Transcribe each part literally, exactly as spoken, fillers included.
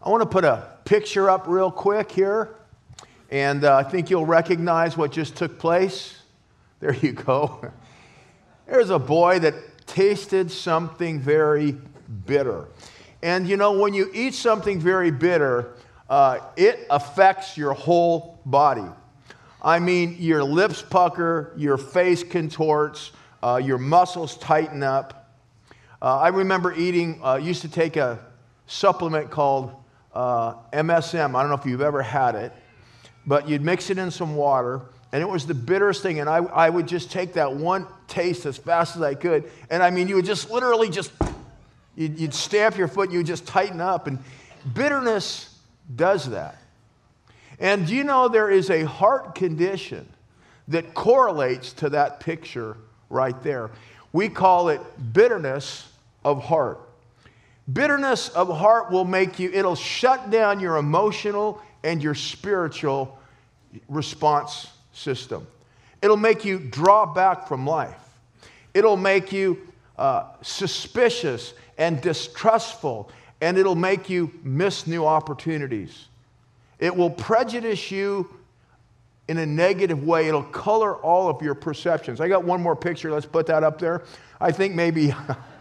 I want to put a picture up real quick here, and uh, I think you'll recognize what just took place. There you go. There's a boy that tasted something very bitter. And you know, when you eat something very bitter, uh, it affects your whole body. I mean, your lips pucker, your face contorts, uh, your muscles tighten up. Uh, I remember eating, uh, used to take a supplement called uh, M S M. I don't know if you've ever had it, but you'd mix it in some water, and it was the bitterest thing. And I, I would just take that one taste as fast as I could. And I mean, you would just literally just, you'd, you'd stamp your foot, and you would just tighten up. And bitterness does that. And do you know there is a heart condition that correlates to that picture right there? We call it bitterness of heart. Bitterness of heart will make you, it'll shut down your emotional and your spiritual response system. It'll make you draw back from life. It'll make you uh, suspicious and distrustful, and it'll make you miss new opportunities. It will prejudice you in a negative way. It'll color all of your perceptions. I got one more picture. Let's put that up there. I think maybe,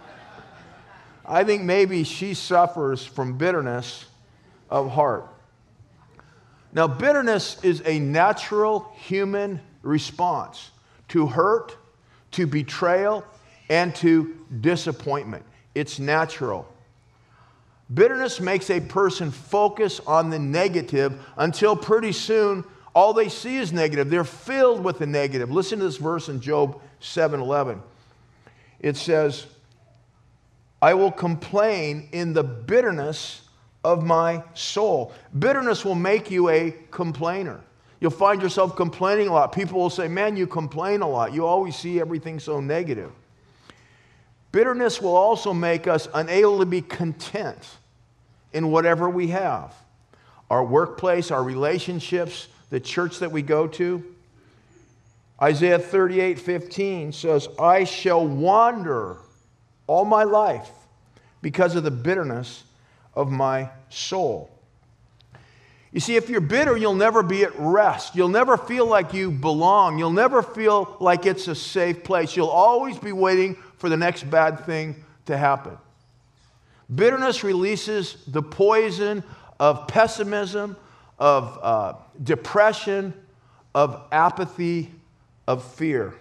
I think maybe she suffers from bitterness of heart. Now, bitterness is a natural human response to hurt, to betrayal, and to disappointment. It's natural. Bitterness makes a person focus on the negative until pretty soon all they see is negative. They're filled with the negative. Listen to this verse in Job seven eleven. It says, I will complain in the bitterness of my soul. Bitterness will make you a complainer. You'll find yourself complaining a lot. People will say, man, you complain a lot. You always see everything so negative. Bitterness will also make us unable to be content in whatever we have. Our workplace, our relationships, the church that we go to. Isaiah thirty-eight fifteen says, I shall wander all my life because of the bitterness of my soul. You see, if you're bitter, you'll never be at rest. You'll never feel like you belong. You'll never feel like it's a safe place. You'll always be waiting for the next bad thing to happen. Bitterness releases the poison of pessimism, of uh, depression, of apathy, of fear.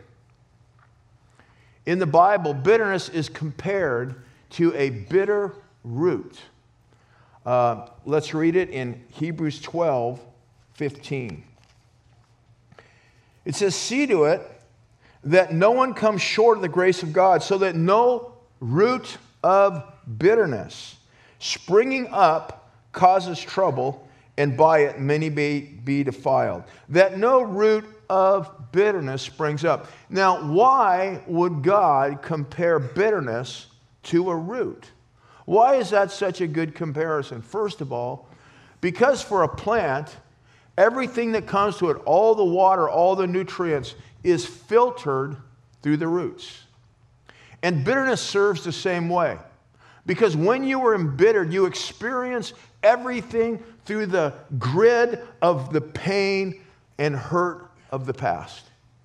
In the Bible, bitterness is compared to a bitter root. Uh, let's read it in Hebrews twelve fifteen. It says, see to it that no one comes short of the grace of God, so that no root of bitterness springing up causes trouble, and by it many be, be defiled. That no root of bitterness springs up. Now, why would God compare bitterness to a root? Why is that such a good comparison? First of all, because for a plant, everything that comes to it, all the water, all the nutrients, is filtered through the roots. And bitterness serves the same way. Because when you are embittered, you experience everything through the grid of the pain and hurt of the past.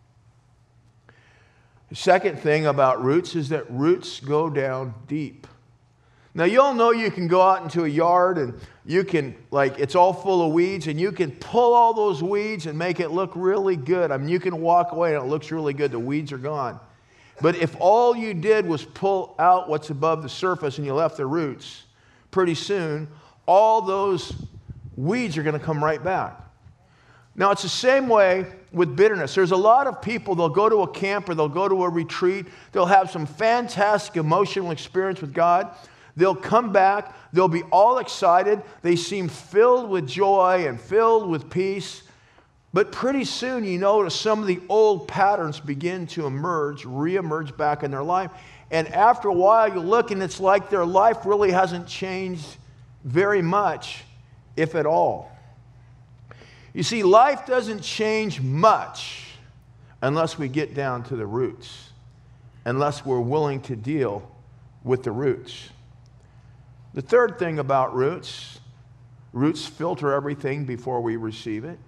The second thing about roots is that roots go down deep. Now, you all know you can go out into a yard and you can, like, it's all full of weeds, and you can pull all those weeds and make it look really good. I mean, you can walk away and it looks really good. The weeds are gone. But if all you did was pull out what's above the surface and you left the roots, pretty soon, all those weeds are going to come right back. Now, it's the same way with bitterness. There's a lot of people, they'll go to a camp or they'll go to a retreat. They'll have some fantastic emotional experience with God. They'll come back. They'll be all excited. They seem filled with joy and filled with peace. But pretty soon, you notice some of the old patterns begin to emerge, reemerge back in their life. And after a while, you look and it's like their life really hasn't changed very much, if at all. You see, life doesn't change much unless we get down to the roots, unless we're willing to deal with the roots. The third thing about roots Roots filter everything before we receive it.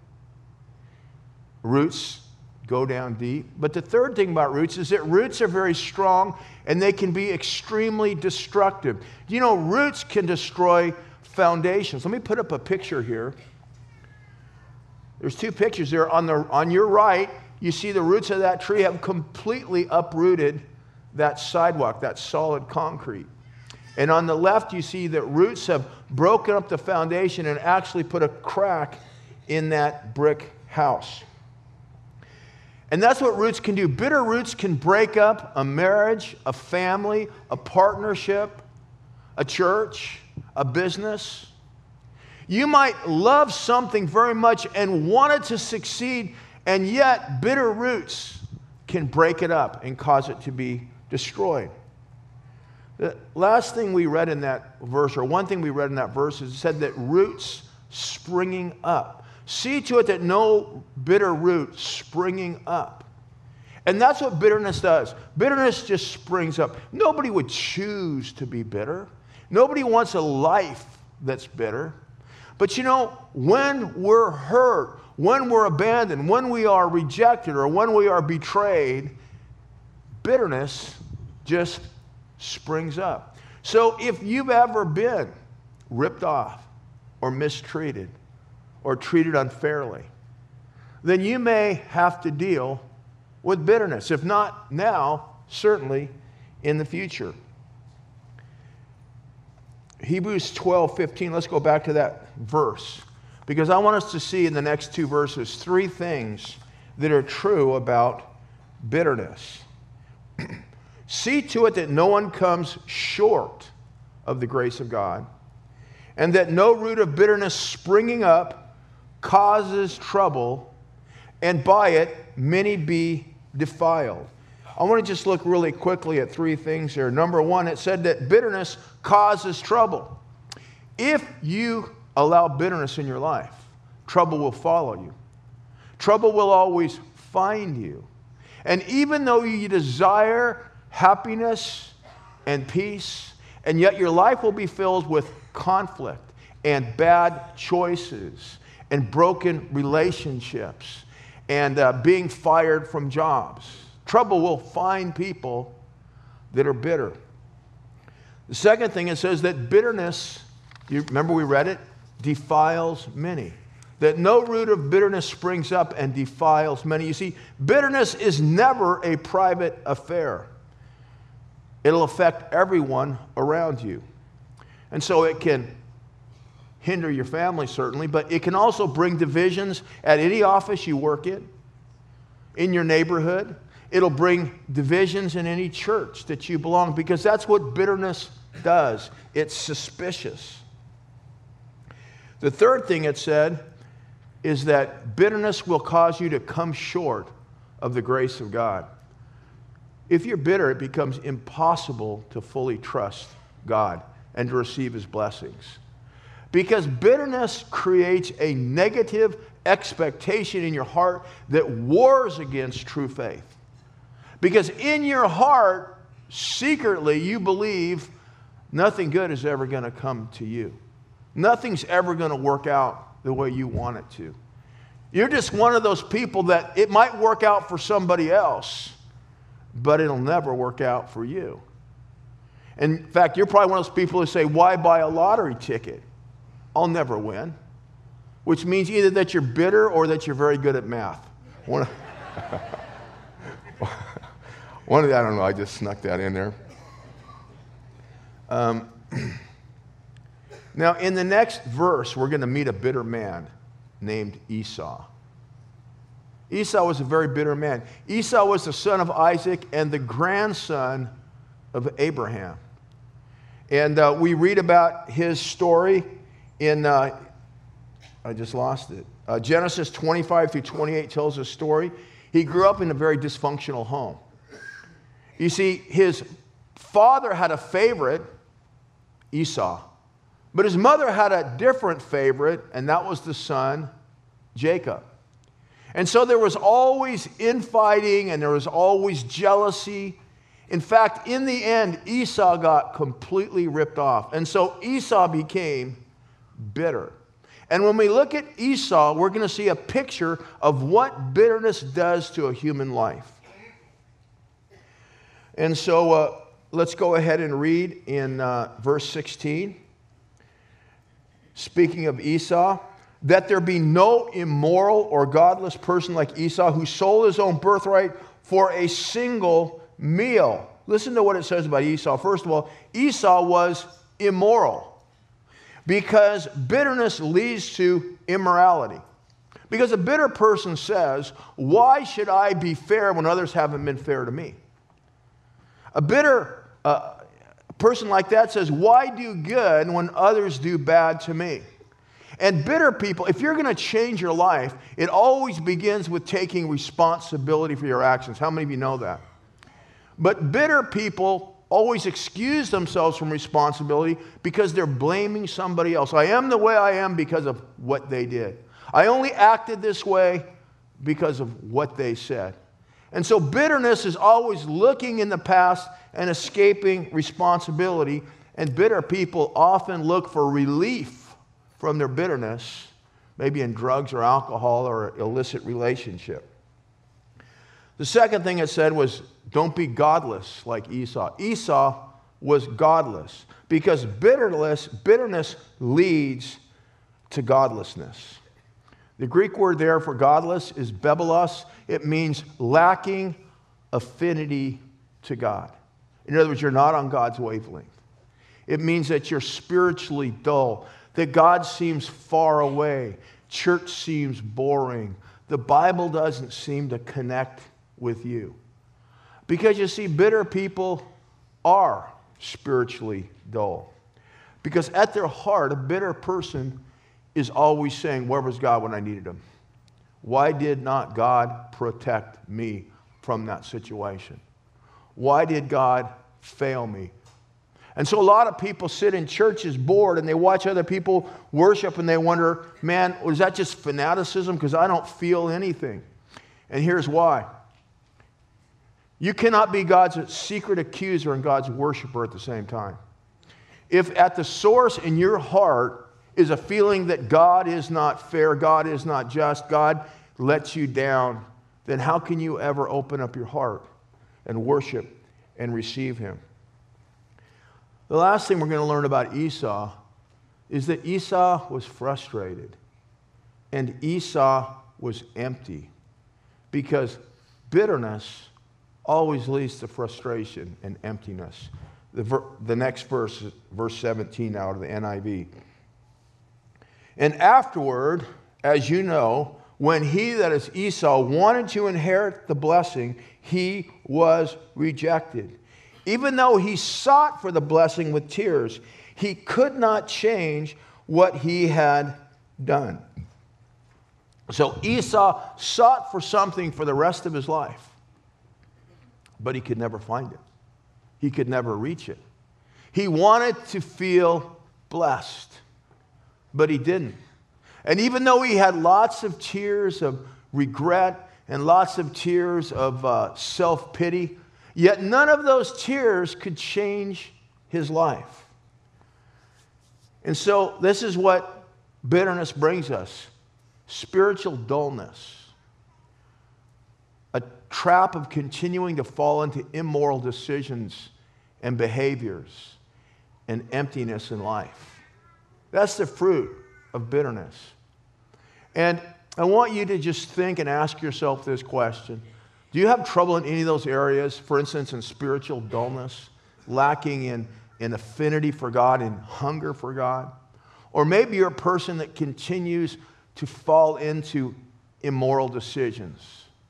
Roots go down deep. But the third thing about roots is that roots are very strong and they can be extremely destructive. You know, roots can destroy foundations. Let me put up a picture here. There's two pictures there. On, the, on your right, you see the roots of that tree have completely uprooted that sidewalk, that solid concrete. And on the left, you see that roots have broken up the foundation and actually put a crack in that brick house. And that's what roots can do. Bitter roots can break up a marriage, a family, a partnership, a church, a business. You might love something very much and want it to succeed, and yet bitter roots can break it up and cause it to be destroyed. The last thing we read in that verse, or one thing we read in that verse, is it said that roots springing up. See to it that no bitter root springing up. And that's what bitterness does. Bitterness just springs up. Nobody would choose to be bitter. Nobody wants a life that's bitter. But you know, when we're hurt, when we're abandoned, when we are rejected, or when we are betrayed, bitterness just springs up. So if you've ever been ripped off or mistreated or treated unfairly, then you may have to deal with bitterness. If not now, certainly in the future. Hebrews twelve fifteen, let's go back to that verse, because I want us to see in the next two verses three things that are true about bitterness. See to it that no one comes short of the grace of God, and that no root of bitterness springing up causes trouble, and by it many be defiled. I want to just look really quickly at three things here. Number one, it said that bitterness causes trouble. If you allow bitterness in your life, trouble will follow you. Trouble will always find you. And even though you desire happiness and peace, and yet your life will be filled with conflict and bad choices and broken relationships and uh, being fired from jobs. Trouble will find people that are bitter. The second thing, it says that bitterness, you remember we read it, defiles many. That no root of bitterness springs up and defiles many. You see, bitterness is never a private affair. It'll affect everyone around you. And so it can hinder your family, certainly, but it can also bring divisions at any office you work in, in your neighborhood. It'll bring divisions in any church that you belong, because that's what bitterness does. It's suspicious. The third thing it said is that bitterness will cause you to come short of the grace of God. If you're bitter, it becomes impossible to fully trust God and to receive His blessings. Because bitterness creates a negative expectation in your heart that wars against true faith. Because in your heart, secretly, you believe nothing good is ever going to come to you. Nothing's ever going to work out the way you want it to. You're just one of those people that it might work out for somebody else, but it'll never work out for you. In fact, you're probably one of those people who say, why buy a lottery ticket? I'll never win. Which means either that you're bitter or that you're very good at math. One of, one of the, I don't know, I just snuck that in there. Um, now, in the next verse, we're going to meet a bitter man named Esau. Esau was a very bitter man. Esau was the son of Isaac and the grandson of Abraham. And uh, we read about his story in, uh, I just lost it. Uh, Genesis twenty-five through twenty-eight tells his story. He grew up in a very dysfunctional home. You see, his father had a favorite, Esau. But his mother had a different favorite, and that was the son, Jacob. And so there was always infighting, and there was always jealousy. In fact, in the end, Esau got completely ripped off. And so Esau became bitter. And when we look at Esau, we're going to see a picture of what bitterness does to a human life. And so uh, let's go ahead and read in uh, verse sixteen. Speaking of Esau, that there be no immoral or godless person like Esau who sold his own birthright for a single meal. Listen to what it says about Esau. First of all, Esau was immoral because bitterness leads to immorality. Because a bitter person says, why should I be fair when others haven't been fair to me? A bitter uh, person like that says, why do good when others do bad to me? And bitter people, if you're going to change your life, it always begins with taking responsibility for your actions. How many of you know that? But bitter people always excuse themselves from responsibility because they're blaming somebody else. I am the way I am because of what they did. I only acted this way because of what they said. And so bitterness is always looking in the past and escaping responsibility. And bitter people often look for relief from their bitterness, maybe in drugs or alcohol or illicit relationship. The second thing it said was, don't be godless like Esau. Esau was godless because bitterness, bitterness leads to godlessness. The Greek word there for godless is bebelos. It means lacking affinity to God. In other words, you're not on God's wavelength. It means that you're spiritually dull, that God seems far away, church seems boring, the Bible doesn't seem to connect with you. Because you see, bitter people are spiritually dull. Because at their heart, a bitter person is always saying, where was God when I needed him? Why did not God protect me from that situation? Why did God fail me? And so a lot of people sit in churches bored and they watch other people worship and they wonder, man, was that just fanaticism? Because I don't feel anything. And here's why. You cannot be God's secret accuser and God's worshiper at the same time. If at the source in your heart is a feeling that God is not fair, God is not just, God lets you down, then how can you ever open up your heart and worship and receive him? The last thing we're going to learn about Esau is that Esau was frustrated and Esau was empty because bitterness always leads to frustration and emptiness. The, ver- the next verse is verse seventeen out of the N I V. And afterward, as you know, when he, that is Esau, wanted to inherit the blessing, he was rejected. Even though he sought for the blessing with tears, he could not change what he had done. So Esau sought for something for the rest of his life, but he could never find it. He could never reach it. He wanted to feel blessed, but he didn't. And even though he had lots of tears of regret and lots of tears of uh, self-pity, yet none of those tears could change his life. And so this is what bitterness brings us. Spiritual dullness. A trap of continuing to fall into immoral decisions and behaviors and emptiness in life. That's the fruit of bitterness. And I want you to just think and ask yourself this question. Do you have trouble in any of those areas, for instance, in spiritual dullness, lacking in, in affinity for God and hunger for God? Or maybe you're a person that continues to fall into immoral decisions.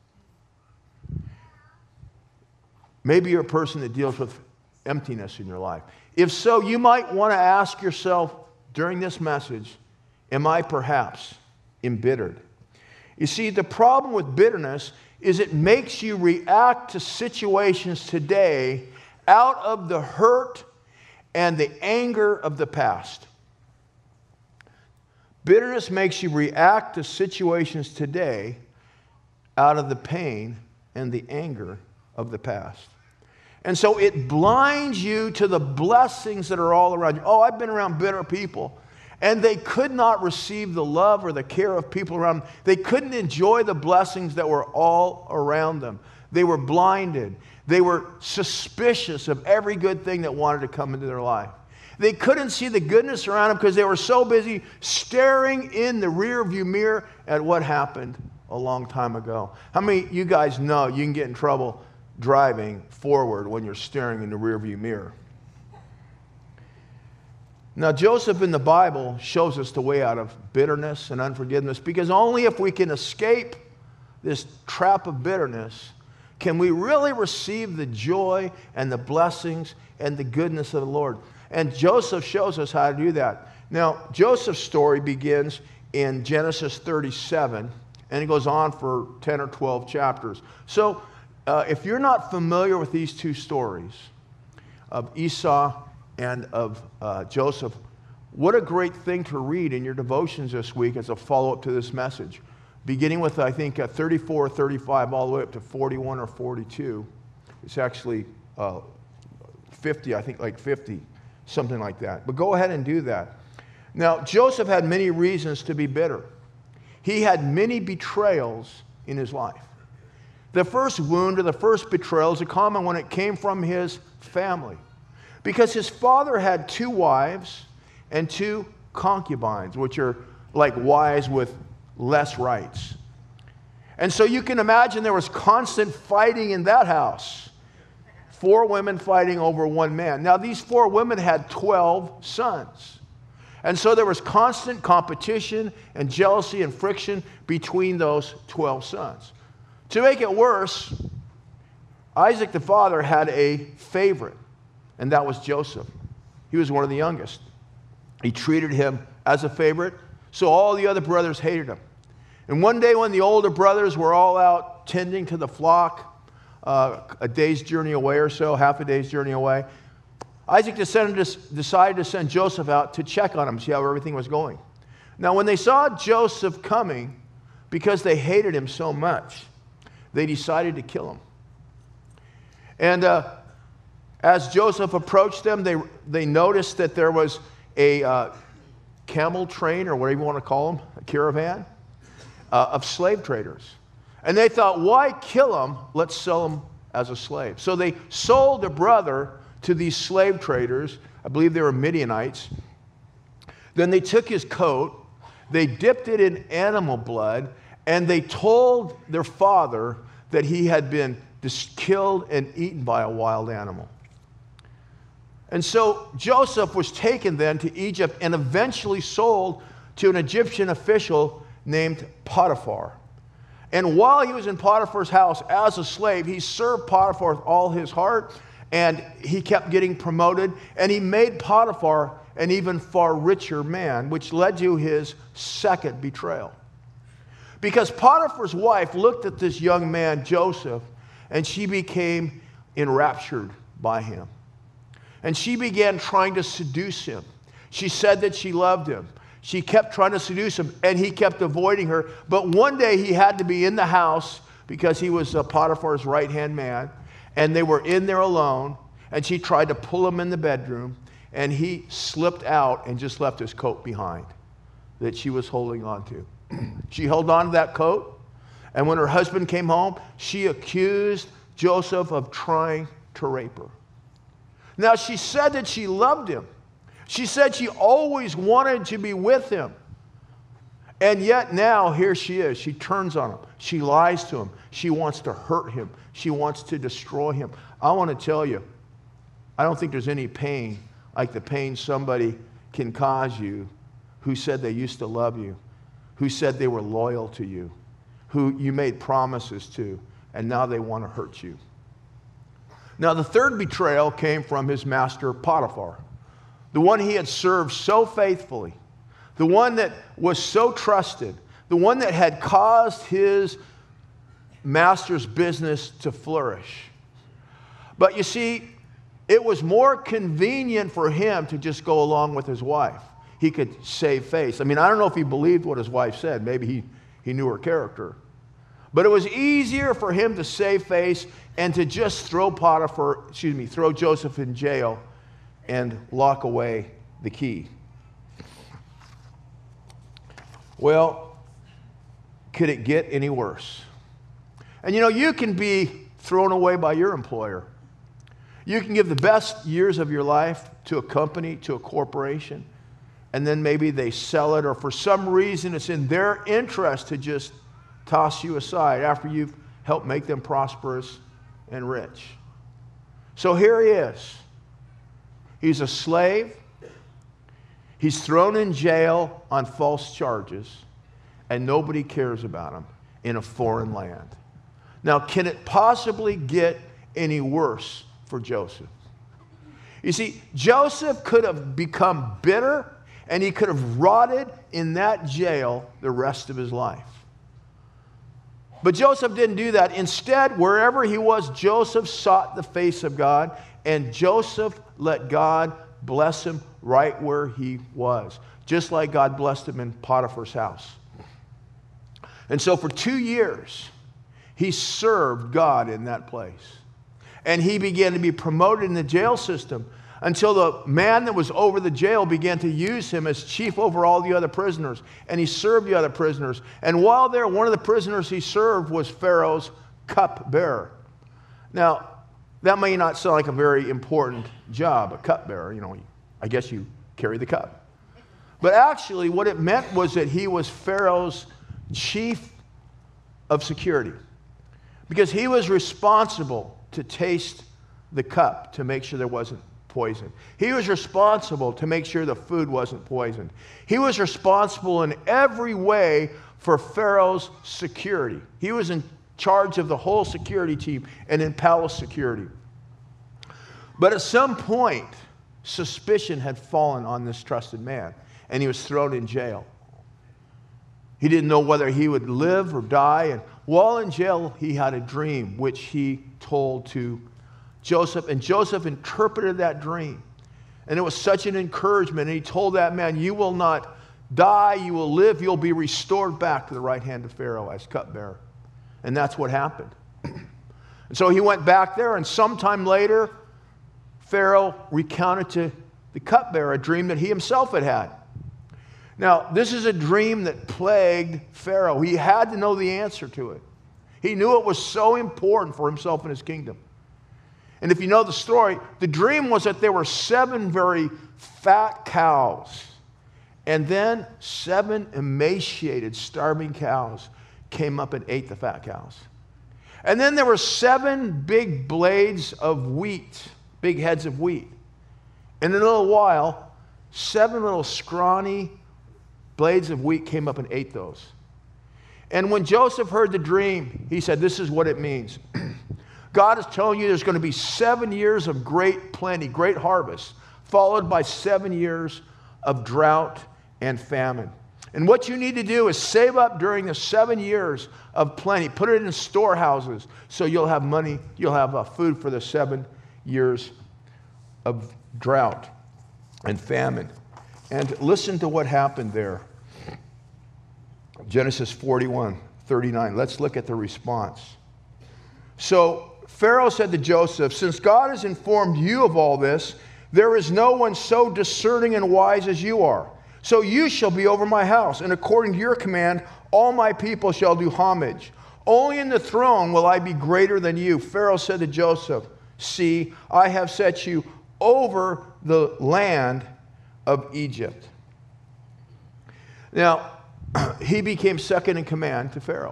Maybe you're a person that deals with emptiness in your life. If so, you might want to ask yourself during this message, am I perhaps embittered? You see, the problem with bitterness is it makes you react to situations today out of the hurt and the anger of the past. Bitterness makes you react to situations today out of the pain and the anger of the past. And so it blinds you to the blessings that are all around you. Oh, I've been around bitter people, And they could not receive the love or the care of people around them. They couldn't enjoy the blessings that were all around them. They were blinded. They were suspicious of every good thing that wanted to come into their life. They couldn't see the goodness around them because they were so busy staring in the rearview mirror at what happened a long time ago. How many of you guys know you can get in trouble driving forward when you're staring in the rearview mirror? Now, Joseph in the Bible shows us the way out of bitterness and unforgiveness, because only if we can escape this trap of bitterness can we really receive the joy and the blessings and the goodness of the Lord. And Joseph shows us how to do that. Now, Joseph's story begins in Genesis thirty-seven, and it goes on for ten or twelve chapters. So, uh, if you're not familiar with these two stories of Esau and of uh, Joseph, what a great thing to read in your devotions this week as a follow-up to this message. Beginning with, I think, uh, thirty-four, thirty-five, all the way up to forty-one or forty-two. It's actually uh, fifty, I think, like fifty, something like that. But go ahead and do that. Now, Joseph had many reasons to be bitter. He had many betrayals in his life. The first wound or the first betrayal is a common one. It came from his family, because his father had two wives and two concubines, which are like wives with less rights. And so you can imagine there was constant fighting in that house. Four women fighting over one man. Now, these four women had twelve sons. And so there was constant competition and jealousy and friction between those twelve sons. To make it worse, Isaac the father had a favorite, and that was Joseph. He was one of the youngest. He treated him as a favorite, so all the other brothers hated him. And one day when the older brothers were all out tending to the flock, uh, a day's journey away or so, half a day's journey away, Isaac decided to send Joseph out to check on him, see how everything was going. Now, when they saw Joseph coming, because they hated him so much, they decided to kill him. And uh, as Joseph approached them, they, they noticed that there was a uh, camel train, or whatever you want to call them, a caravan, uh, of slave traders. And they thought, why kill him? Let's sell him as a slave. So they sold a brother to these slave traders. I believe they were Midianites. Then they took his coat, they dipped it in animal blood, and they told their father that he had been dis- killed and eaten by a wild animal. And so Joseph was taken then to Egypt and eventually sold to an Egyptian official named Potiphar. And while he was in Potiphar's house as a slave, he served Potiphar with all his heart, and he kept getting promoted, and he made Potiphar an even far richer man, which led to his second betrayal. Because Potiphar's wife looked at this young man, Joseph, and she became enraptured by him. And she began trying to seduce him. She said that she loved him. She kept trying to seduce him, and he kept avoiding her. But one day he had to be in the house because he was Potiphar's right-hand man, and they were in there alone, and she tried to pull him in the bedroom, and he slipped out and just left his coat behind that she was holding on to. She held on to that coat, and when her husband came home, she accused Joseph of trying to rape her. Now, she said that she loved him. She said she always wanted to be with him. And yet now, here she is. She turns on him. She lies to him. She wants to hurt him. She wants to destroy him. I want to tell you, I don't think there's any pain like the pain somebody can cause you who said they used to love you, who said they were loyal to you, who you made promises to, and now they want to hurt you. Now, the third betrayal came from his master Potiphar, the one he had served so faithfully, the one that was so trusted, the one that had caused his master's business to flourish. But you see, it was more convenient for him to just go along with his wife. He could save face. I mean, I don't know if he believed what his wife said. Maybe he, he knew her character. But it was easier for him to save face and to just throw Potiphar, excuse me, throw Joseph in jail and lock away the key. Well, could it get any worse? And you know, you can be thrown away by your employer. You can give the best years of your life to a company, to a corporation, and then maybe they sell it, or for some reason it's in their interest to just toss you aside after you've helped make them prosperous and rich. So here he is. He's a slave. He's thrown in jail on false charges, and nobody cares about him in a foreign land. Now, can it possibly get any worse for Joseph? You see, Joseph could have become bitter, and he could have rotted in that jail the rest of his life. But Joseph didn't do that. Instead, wherever he was, Joseph sought the face of God, and Joseph let God bless him right where he was, just like God blessed him in Potiphar's house. And so for two years, he served God in that place. And he began to be promoted in the jail system until the man that was over the jail began to use him as chief over all the other prisoners. And he served the other prisoners. And while there, one of the prisoners he served was Pharaoh's cupbearer. Now, that may not sound like a very important job, a cupbearer. You know, I guess you carry the cup. But actually, what it meant was that he was Pharaoh's chief of security, because he was responsible to taste the cup to make sure there wasn't poison. He was responsible to make sure the food wasn't poisoned. He was responsible in every way for Pharaoh's security. He was in charge of the whole security team and in palace security. But at some point, suspicion had fallen on this trusted man, and he was thrown in jail. He didn't know whether he would live or die, and while in jail, he had a dream which he told to Joseph, and Joseph interpreted that dream. And it was such an encouragement, and he told that man, you will not die, you will live, you'll be restored back to the right hand of Pharaoh as cupbearer. And that's what happened. And so he went back there, and sometime later, Pharaoh recounted to the cupbearer a dream that he himself had had. Now, this is a dream that plagued Pharaoh. He had to know the answer to it. He knew it was so important for himself and his kingdom. And if you know the story, the dream was that there were seven very fat cows, and then seven emaciated, starving cows came up and ate the fat cows. And then there were seven big blades of wheat, big heads of wheat. And in a little while, seven little scrawny blades of wheat came up and ate those. And when Joseph heard the dream, he said, this is what it means. God is telling you there's going to be seven years of great plenty, great harvest, followed by seven years of drought and famine. And what you need to do is save up during the seven years of plenty. Put it in storehouses so you'll have money, you'll have uh, food for the seven years of drought and famine. And listen to what happened there. Genesis forty-one, thirty-nine. Let's look at the response. So Pharaoh said to Joseph, since God has informed you of all this, there is no one so discerning and wise as you are. So you shall be over my house, and according to your command, all my people shall do homage. Only in the throne will I be greater than you. Pharaoh said to Joseph, see, I have set you over the land of Egypt. Now, he became second in command to Pharaoh.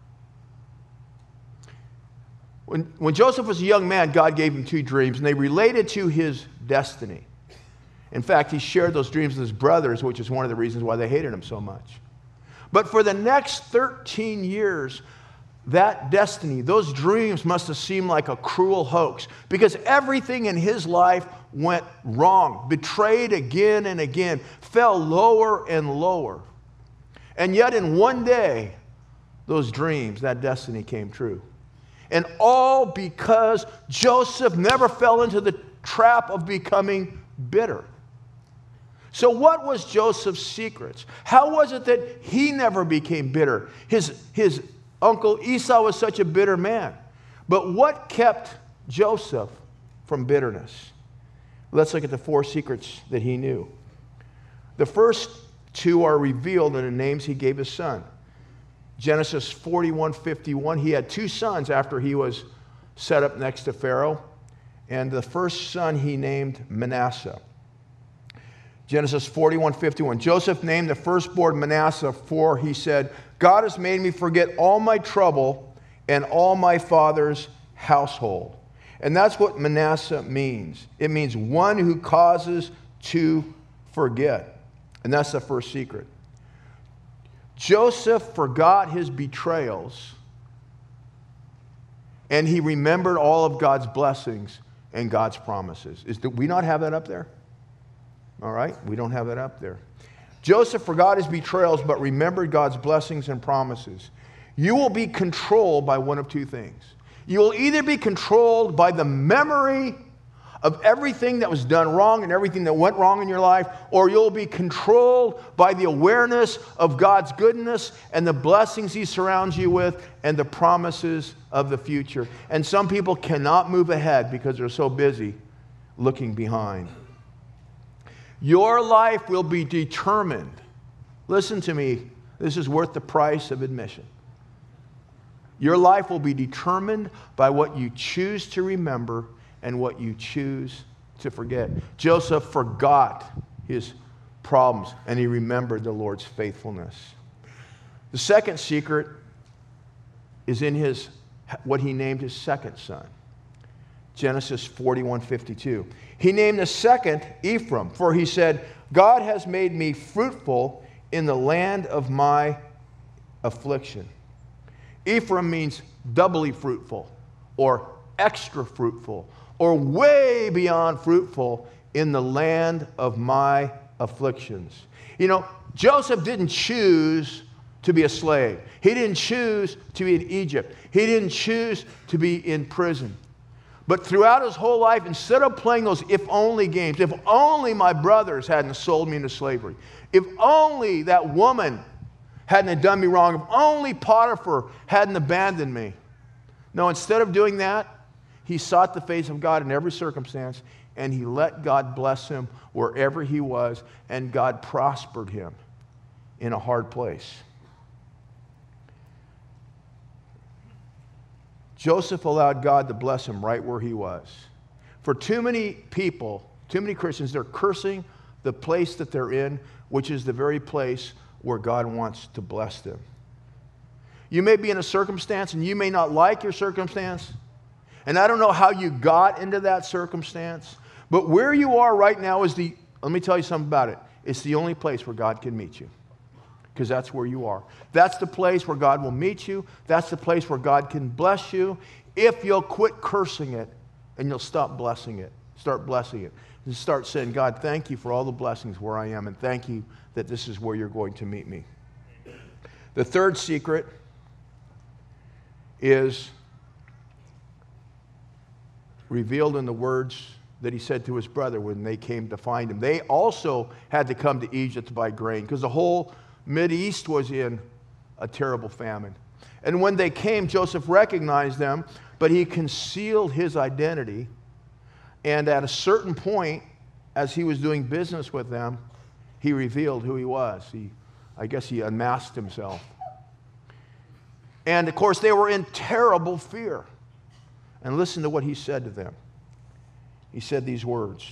When, when Joseph was a young man, God gave him two dreams, and they related to his destiny. In fact, he shared those dreams with his brothers, which is one of the reasons why they hated him so much. But for the next thirteen years, that destiny, those dreams must have seemed like a cruel hoax, because everything in his life went wrong, betrayed again and again, fell lower and lower. And yet in one day, those dreams, that destiny came true. And all because Joseph never fell into the trap of becoming bitter. So what was Joseph's secrets? How was it that he never became bitter? His, his uncle Esau was such a bitter man. But what kept Joseph from bitterness? Let's look at the four secrets that he knew. The first two are revealed in the names he gave his son. Genesis forty-one fifty-one, he had two sons after he was set up next to Pharaoh. And the first son he named Manasseh. Genesis forty-one fifty-one, Joseph named the firstborn Manasseh, for he said, God has made me forget all my trouble and all my father's household. And that's what Manasseh means. It means one who causes to forget. And that's the first secret. Joseph forgot his betrayals, and he remembered all of God's blessings and God's promises. Is, do we not have that up there? All right, we don't have that up there. Joseph forgot his betrayals, but remembered God's blessings and promises. You will be controlled by one of two things. You will either be controlled by the memory of everything that was done wrong and everything that went wrong in your life, or you'll be controlled by the awareness of God's goodness and the blessings he surrounds you with and the promises of the future. And some people cannot move ahead because they're so busy looking behind. Your life will be determined. Listen to me. This is worth the price of admission. Your life will be determined by what you choose to remember and what you choose to forget. Joseph forgot his problems, and he remembered the Lord's faithfulness. The second secret is in his what he named his second son. Genesis forty-one fifty-two. He named the second Ephraim, for he said, God has made me fruitful in the land of my affliction. Ephraim means doubly fruitful, or extra fruitful, or way beyond fruitful in the land of my afflictions. You know, Joseph didn't choose to be a slave. He didn't choose to be in Egypt. He didn't choose to be in prison. But throughout his whole life, instead of playing those if-only games, if only my brothers hadn't sold me into slavery, if only that woman hadn't done me wrong, if only Potiphar hadn't abandoned me. No, instead of doing that, he sought the face of God in every circumstance, and he let God bless him wherever he was, and God prospered him in a hard place. Joseph allowed God to bless him right where he was. For too many people, too many Christians, they're cursing the place that they're in, which is the very place where God wants to bless them. You may be in a circumstance, and you may not like your circumstance. And I don't know how you got into that circumstance, but where you are right now is the, let me tell you something about it. It's the only place where God can meet you, because that's where you are. That's the place where God will meet you. That's the place where God can bless you if you'll quit cursing it and you'll stop blessing it. Start blessing it. And start saying, God, thank you for all the blessings where I am, and thank you that this is where you're going to meet me. The third secret is revealed in the words that he said to his brother when they came to find him. They also had to come to Egypt to buy grain because the whole Mideast was in a terrible famine. And when they came, Joseph recognized them, but he concealed his identity. And at a certain point, as he was doing business with them, he revealed who he was. He, I guess he unmasked himself. And of course, they were in terrible fear. And listen to what he said to them. He said these words.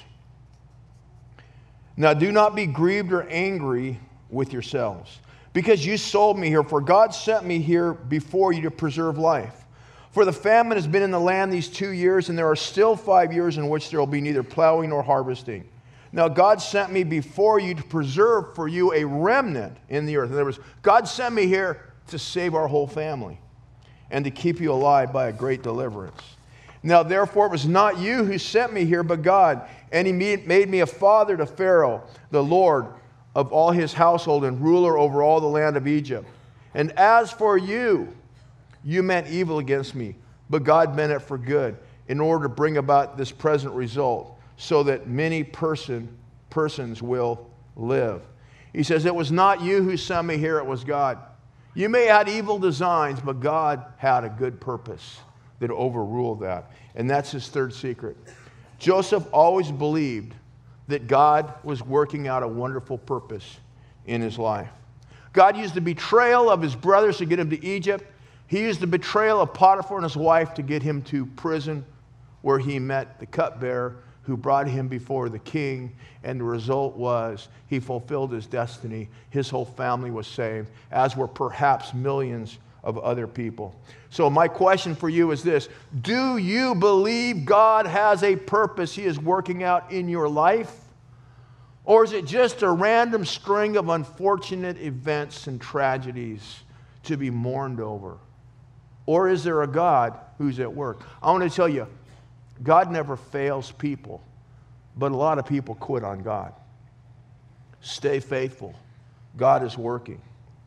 Now do not be grieved or angry with yourselves, because you sold me here, for God sent me here before you to preserve life. For the famine has been in the land these two years, and there are still five years in which there will be neither plowing nor harvesting. Now God sent me before you to preserve for you a remnant in the earth. In other words, God sent me here to save our whole family and to keep you alive by a great deliverance. Now therefore it was not you who sent me here, but God. And he made me a father to Pharaoh, the Lord of all his household, and ruler over all the land of Egypt. And as for you, you meant evil against me, but God meant it for good, in order to bring about this present result, so that many person, persons will live. He says, it was not you who sent me here, it was God. You may have had evil designs, but God had a good purpose that overruled that. And that's his third secret. Joseph always believed that God was working out a wonderful purpose in his life. God used the betrayal of his brothers to get him to Egypt. He used the betrayal of Potiphar and his wife to get him to prison, where he met the cupbearer who brought him before the king. And the result was he fulfilled his destiny. His whole family was saved, as were perhaps millions of other people. So my question for you is this: do you believe God has a purpose he is working out in your life? Or is it just a random string of unfortunate events and tragedies to be mourned over? Or is there a God who's at work? I want to tell you, God never fails people, but a lot of people quit on God. Stay faithful. God is working.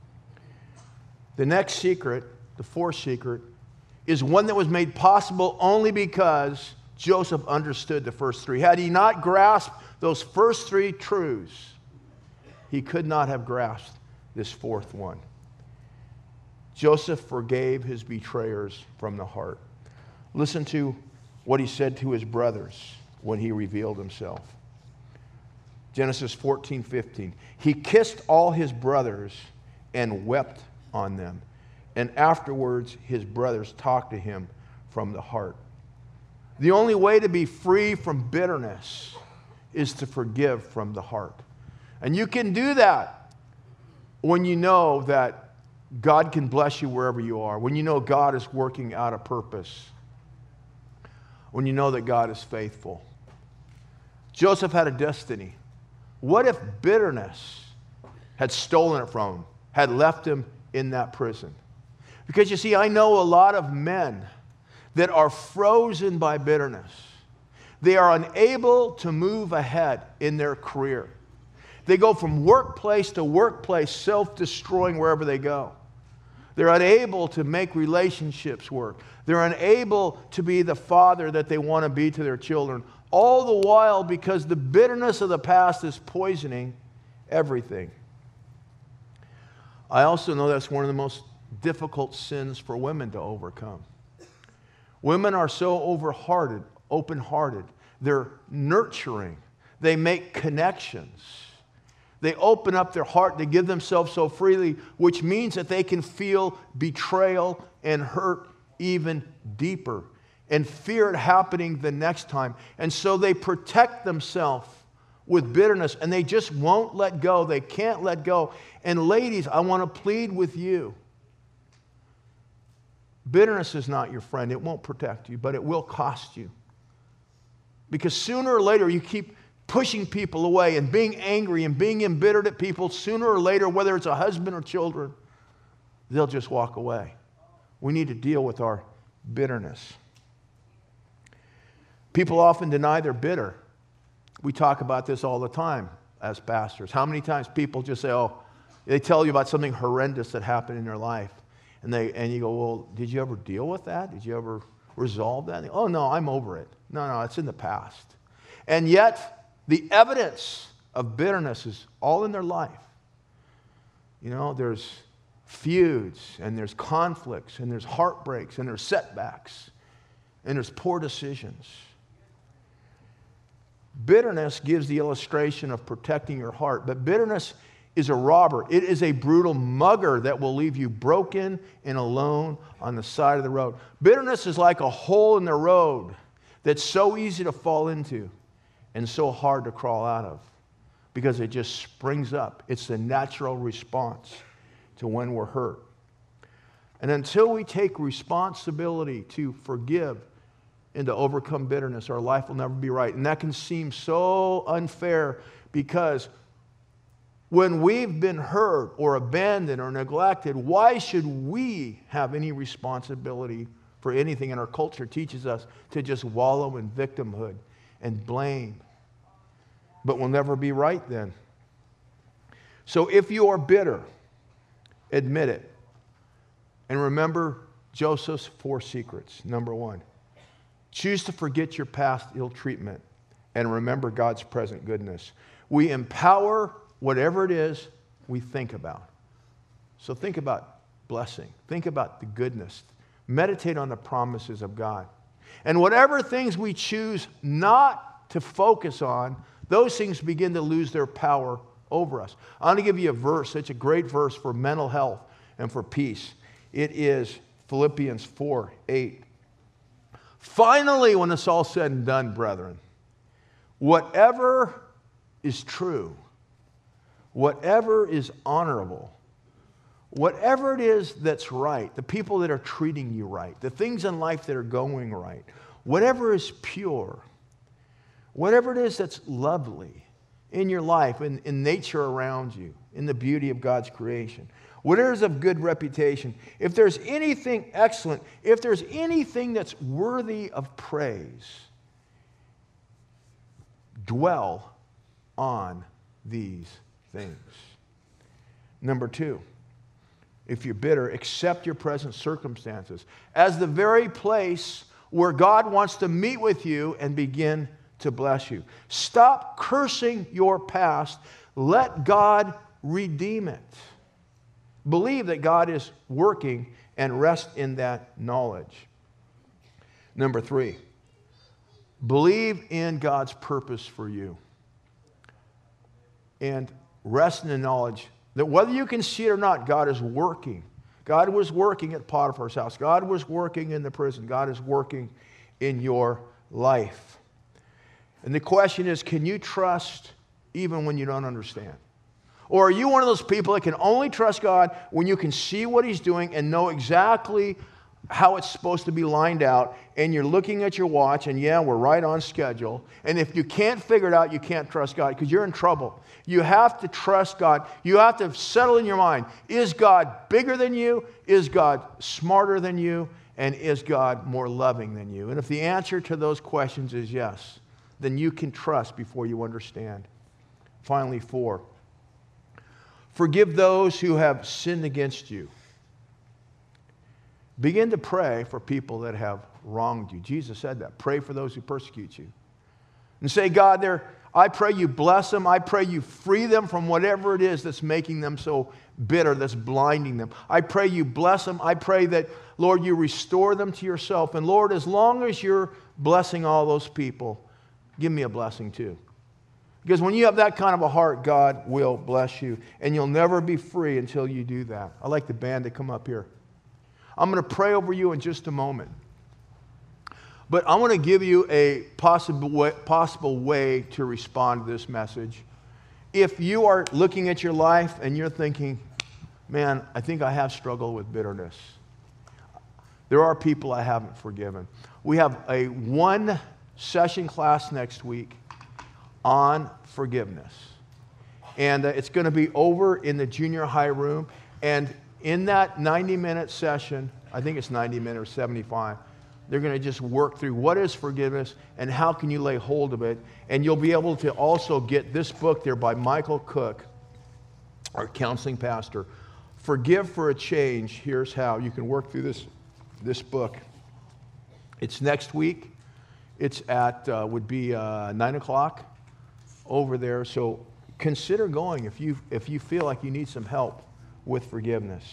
The next secret, the fourth secret, is one that was made possible only because Joseph understood the first three. Had he not grasped those first three truths, he could not have grasped this fourth one. Joseph forgave his betrayers from the heart. Listen to what he said to his brothers when he revealed himself. Genesis fourteen fifteen. He kissed all his brothers and wept on them. And afterwards, his brothers talked to him from the heart. The only way to be free from bitterness is to forgive from the heart. And you can do that when you know that God can bless you wherever you are, when you know God is working out a purpose, when you know that God is faithful. Joseph had a destiny. What if bitterness had stolen it from him, had left him in that prison? Because you see, I know a lot of men that are frozen by bitterness. They are unable to move ahead in their career. They go from workplace to workplace, self-destroying wherever they go. They're unable to make relationships work. They're unable to be the father that they want to be to their children. All the while because the bitterness of the past is poisoning everything. I also know that's one of the most difficult sins for women to overcome. Women are so overhearted, open-hearted. They're nurturing. They make connections. They open up their heart. They give themselves so freely, which means that they can feel betrayal and hurt even deeper and fear it happening the next time. And so they protect themselves with bitterness, and they just won't let go. They can't let go. And ladies, I want to plead with you. Bitterness is not your friend. It won't protect you, but it will cost you. Because sooner or later, you keep pushing people away and being angry and being embittered at people. Sooner or later, whether it's a husband or children, they'll just walk away. We need to deal with our bitterness. People often deny they're bitter. We talk about this all the time as pastors. How many times people just say, oh, they tell you about something horrendous that happened in their life. And they and you go, well, did you ever deal with that? Did you ever resolve that? They, oh, no, I'm over it. No, no, it's in the past. And yet, the evidence of bitterness is all in their life. You know, there's feuds, and there's conflicts, and there's heartbreaks, and there's setbacks, and there's poor decisions. Bitterness gives the illustration of protecting your heart, but bitterness is a robber. It is a brutal mugger that will leave you broken and alone on the side of the road. Bitterness is like a hole in the road that's so easy to fall into and so hard to crawl out of because it just springs up. It's the natural response to when we're hurt. And until we take responsibility to forgive and to overcome bitterness, our life will never be right. And that can seem so unfair because when we've been hurt or abandoned or neglected, why should we have any responsibility for anything? And our culture teaches us to just wallow in victimhood and blame. But we'll never be right then. So if you are bitter, admit it. And remember Joseph's four secrets. Number one, choose to forget your past ill treatment and remember God's present goodness. We empower whatever it is we think about. So think about blessing. Think about the goodness. Meditate on the promises of God. And whatever things we choose not to focus on, those things begin to lose their power over us. I want to give you a verse. It's a great verse for mental health and for peace. It is Philippians four eight. Finally, when it's all said and done, brethren, whatever is true, whatever is honorable, whatever it is that's right, the people that are treating you right, the things in life that are going right, whatever is pure, whatever it is that's lovely in your life, in, in nature around you, in the beauty of God's creation, whatever is of good reputation, if there's anything excellent, if there's anything that's worthy of praise, dwell on these things. Number two, if you're bitter, accept your present circumstances as the very place where God wants to meet with you and begin to bless you. Stop cursing your past. Let God redeem it. Believe that God is working and rest in that knowledge. Number three, believe in God's purpose for you. And rest in the knowledge that whether you can see it or not, God is working. God was working at Potiphar's house. God was working in the prison. God is working in your life. And the question is, can you trust even when you don't understand? Or are you one of those people that can only trust God when you can see what He's doing and know exactly how it's supposed to be lined out, and you're looking at your watch, and yeah, we're right on schedule. And if you can't figure it out, you can't trust God because you're in trouble. You have to trust God. You have to settle in your mind, is God bigger than you? Is God smarter than you? And is God more loving than you? And if the answer to those questions is yes, then you can trust before you understand. Finally, four, forgive those who have sinned against you. Begin to pray for people that have wronged you. Jesus said that. Pray for those who persecute you. And say, God, they're, I pray you bless them. I pray you free them from whatever it is that's making them so bitter, that's blinding them. I pray you bless them. I pray that, Lord, you restore them to yourself. And Lord, as long as you're blessing all those people, give me a blessing too. Because when you have that kind of a heart, God will bless you. And you'll never be free until you do that. I'd like the band to come up here. I'm going to pray over you in just a moment. But I want to give you a possible way, possible way to respond to this message. If you are looking at your life and you're thinking, man, I think I have struggled with bitterness. There are people I haven't forgiven. We have a one session class next week on forgiveness. And uh, it's going to be over in the junior high room. And in that ninety minute session, I think it's ninety minutes or seventy-five, they're going to just work through what is forgiveness and how can you lay hold of it. And you'll be able to also get this book there by Michael Cook, our counseling pastor. Forgive for a Change. Here's how. You can work through this, this book. It's next week. It's at, uh, would be uh, nine o'clock over there. So consider going if you, if you feel like you need some help with forgiveness.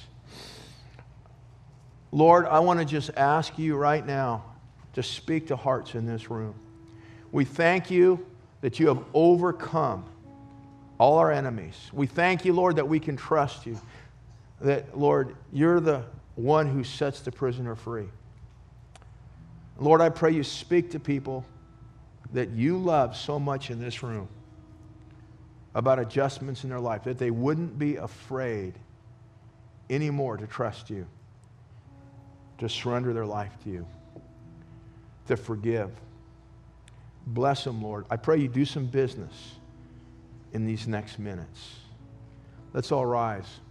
Lord, I want to just ask you right now to speak to hearts in this room. We thank you that you have overcome all our enemies. We thank you, Lord, that we can trust you. That, Lord, you're the one who sets the prisoner free. Lord, I pray you speak to people that you love so much in this room about adjustments in their life, that they wouldn't be afraid anymore to trust you, to surrender their life to you, to forgive. Bless them, Lord. I pray you do some business in these next minutes. Let's all rise.